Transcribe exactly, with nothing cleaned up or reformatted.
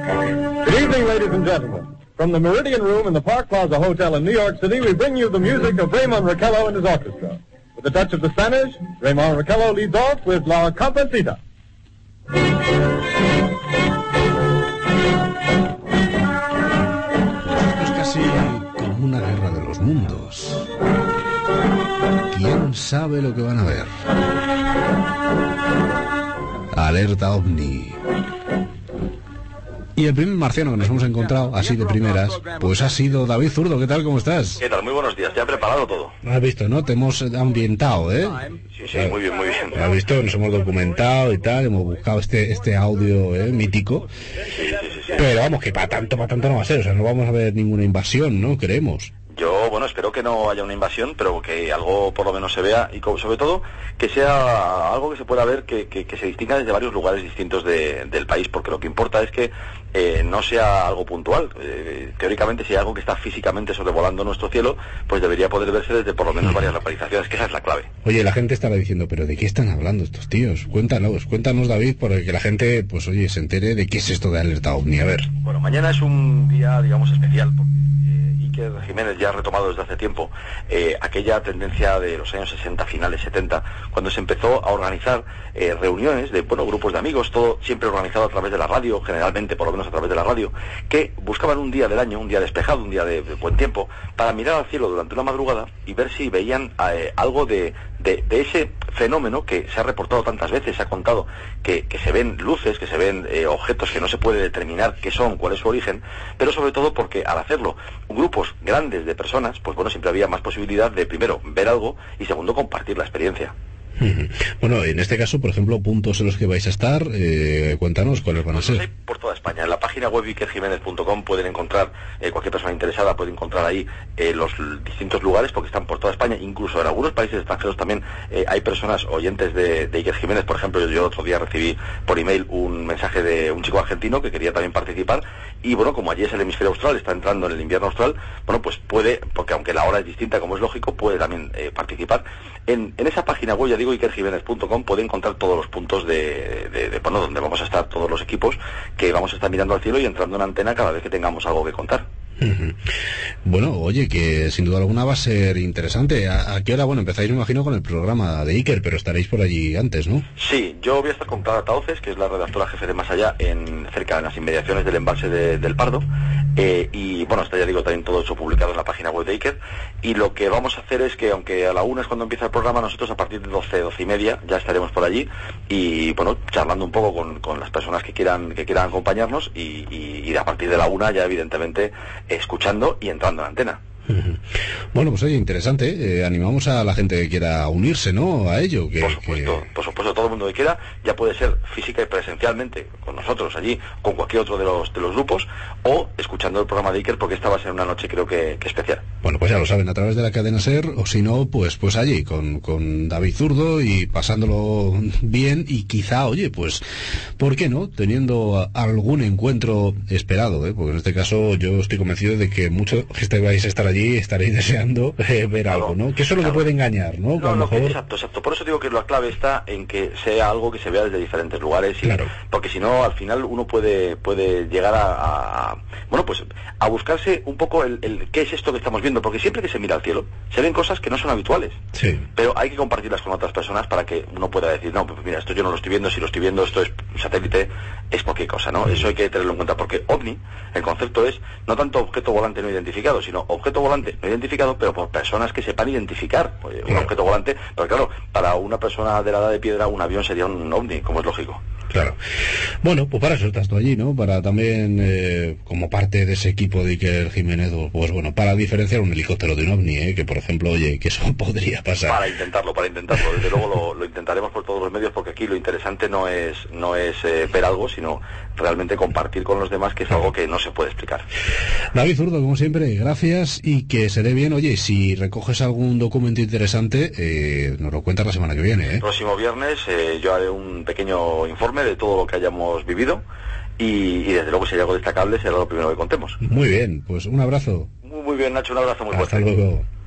Good evening, ladies and gentlemen. From the Meridian Room in the Park Plaza Hotel in New York City, we bring you the music of Raymond Raquello and his orchestra. With a touch of the Spanish, Raymond Raquello leads off with La Comparsita. Esto es casi como una guerra de los mundos. ¿Quién sabe lo que van a ver? Alerta OVNI. Y el primer marciano que nos hemos encontrado, así de primeras, pues ha sido David Zurdo. ¿Qué tal? ¿Cómo estás? ¿Qué tal? Muy buenos días. Ya he preparado todo. Has visto, ¿no? Te hemos ambientado, ¿eh? Sí, sí, muy bien, muy bien. Has visto, nos hemos documentado y tal, hemos buscado este este audio ¿eh? mítico. Sí, sí, sí, sí. Pero vamos, que para tanto, para tanto no va a ser. O sea, no vamos a ver ninguna invasión, ¿no? Creemos. Yo, bueno, espero que no haya una invasión, pero que algo por lo menos se vea y sobre todo que sea algo que se pueda ver, que, que, que se distinga desde varios lugares distintos de, del país, porque lo que importa es que eh, no sea algo puntual. Eh, teóricamente, si hay algo que está físicamente sobrevolando nuestro cielo, pues debería poder verse desde por lo menos varias localizaciones, que esa es la clave. Oye, la gente estará diciendo, ¿pero de qué están hablando estos tíos? Cuéntanos, cuéntanos, David, para que la gente, pues oye, se entere de qué es esto de Alerta OVNI. A ver. Bueno, mañana es un día, digamos, especial, porque Iker Jiménez ya ha retomado desde hace tiempo eh, aquella tendencia de los años sesenta, finales setenta, cuando se empezó a organizar eh, reuniones de, bueno, grupos de amigos, todo siempre organizado a través de la radio, generalmente por lo menos a través de la radio, que buscaban un día del año, un día despejado, un día de, de buen tiempo, para mirar al cielo durante una madrugada y ver si veían eh, algo de, de, de ese fenómeno que se ha reportado tantas veces, se ha contado que, que se ven luces, que se ven eh, objetos que no se puede determinar qué son, cuál es su origen, pero sobre todo porque al hacerlo grupos grandes de personas, pues bueno, siempre había más posibilidad de, primero, ver algo y segundo, compartir la experiencia. Bueno, en este caso, por ejemplo, puntos en los que vais a estar, eh, cuéntanos cuáles van a ser. Pues por toda España. En la página web iker jiménez punto com pueden encontrar, eh, cualquier persona interesada puede encontrar ahí eh, los distintos lugares, porque están por toda España, incluso en algunos países extranjeros también eh, hay personas oyentes de, de Iker Jiménez. Por ejemplo, yo, yo otro día recibí por email un mensaje de un chico argentino que quería también participar, y bueno, como allí es el hemisferio austral, está entrando en el invierno austral, bueno, pues puede, porque aunque la hora es distinta, como es lógico, puede también eh, participar. En, en esa página web, ya digo, iker jiménez punto com, puede encontrar todos los puntos de, de, de, bueno, donde vamos a estar todos los equipos, que vamos a estar mirando al cielo y entrando en antena cada vez que tengamos algo que contar. Bueno, oye, que sin duda alguna va a ser interesante. ¿A, a qué hora? Bueno, empezáis, me imagino, con el programa de Iker, pero estaréis por allí antes, ¿no? Sí, yo voy a estar con Clara Tauces, que es la redactora jefe de Más Allá, en cerca de las inmediaciones del embalse de, del Pardo, eh, y bueno, está, ya digo, también todo eso publicado en la página web de Iker, y lo que vamos a hacer es que, aunque a la una es cuando empieza el programa, nosotros a partir de doce, doce y media ya estaremos por allí, y bueno, charlando un poco con, con las personas que quieran que quieran acompañarnos, y, y, y a partir de la una ya evidentemente escuchando y entrando en antena. Bueno, pues oye, interesante. Eh, animamos a la gente que quiera unirse, ¿no? A ello. Que, por supuesto, que... por supuesto, todo el mundo que quiera, ya puede ser física y presencialmente con nosotros allí, con cualquier otro de los de los grupos, o escuchando el programa de Iker, porque esta va a ser una noche, creo que, que especial. Bueno, pues ya lo saben, a través de la cadena SER, o si no, pues pues allí, con, con David Zurdo y pasándolo bien, y quizá, oye, pues, ¿por qué no? Teniendo a, algún encuentro esperado, ¿eh? Porque en este caso yo estoy convencido de que muchos que vais a estar allí estaréis deseando eh, ver claro, algo, ¿no? Que eso es lo claro. que puede engañar, ¿no? No, no, mejor... Exacto, exacto. Por eso digo que la clave está en que sea algo que se vea desde diferentes lugares, y, claro. porque si no, al final uno puede puede llegar a, a, a bueno, pues a buscarse un poco el, el qué es esto que estamos viendo, porque siempre que se mira al cielo se ven cosas que no son habituales, sí. pero hay que compartirlas con otras personas para que uno pueda decir, no, pues mira, esto yo no lo estoy viendo, si lo estoy viendo, esto es satélite, es cualquier cosa, ¿no? Sí. Eso hay que tenerlo en cuenta, porque OVNI, el concepto es no tanto objeto volante no identificado, sino objeto volante no identificado, pero por personas que sepan identificar pues, un claro. objeto volante. Pero claro, para una persona de la edad de piedra, un avión sería un ovni, como es lógico. Claro. Bueno, pues para eso estás tú allí, ¿no? Para también, eh, como parte de ese equipo de Iker Jiménez, pues bueno, para diferenciar un helicóptero de un ovni, ¿eh? Que por ejemplo, oye, que eso podría pasar. Para intentarlo, para intentarlo. Desde luego lo, lo intentaremos por todos los medios, porque aquí lo interesante no es no es eh, ver algo, sino realmente compartir con los demás, que es algo que no se puede explicar. David Zurdo, como siempre, gracias, y que se dé bien. Oye, si recoges algún documento interesante, eh, nos lo cuentas la semana que viene, ¿eh? El próximo viernes eh, yo haré un pequeño informe de todo lo que hayamos vivido, y, y desde luego si hay algo destacable será lo primero que contemos. Muy bien, pues un abrazo. Muy, muy bien, Nacho, un abrazo muy fuerte. Hasta luego.